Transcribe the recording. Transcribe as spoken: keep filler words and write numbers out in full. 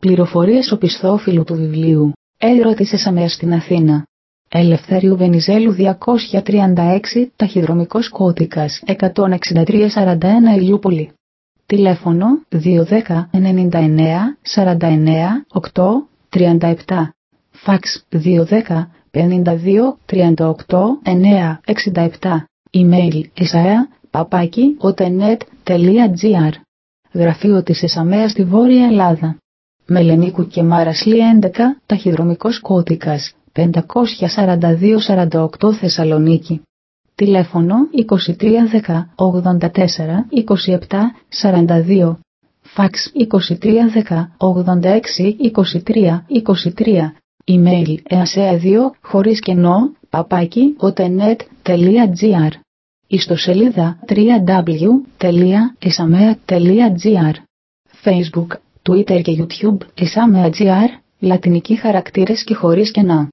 Πληροφορίες οπισθόφυλλου του βιβλίου. Έρωτη Εσαμέα στην Αθήνα. Ελευθέριου Βενιζέλου διακόσια τριάντα έξι, ταχυδρομικός κώδικας εκατόν εξήντα τρία σαράντα ένα Ηλιούπολη. Τηλέφωνο δύο ένα μηδέν ενενήντα εννέα σαράντα εννέα οκτώ τριάντα επτά. Φαξ δύο ένα μηδέν πενήντα δύο τριάντα οκτώ εννέα εξήντα επτά. Email εσαέα παπάκι οτενετ τελεία τζι άρ. Γραφείο της Εσαμέα στη Βόρεια Ελλάδα. Μελενίκου και Μάρασλή έντεκα, ταχυδρομικός κώδικας πεντακόσια σαράντα δύο σαράντα οκτώ Θεσσαλονίκη. Τηλέφωνο είκοσι τρία δέκα ογδόντα τέσσερα είκοσι επτά σαράντα δύο. Φαξ είκοσι τρία δέκα ογδόντα έξι είκοσι τρία είκοσι τρία. Email εασέα δύο χωρίς κενό παπάκι οτενετ τελεία τζι άρ. Ιστοσελίδα double-u double-u double-u τελεία εsamea τελεία τζι άρ. Facebook, Twitter και YouTube Εσαμέα τζι άρ, λατινικοί χαρακτήρες και χωρίς κενά.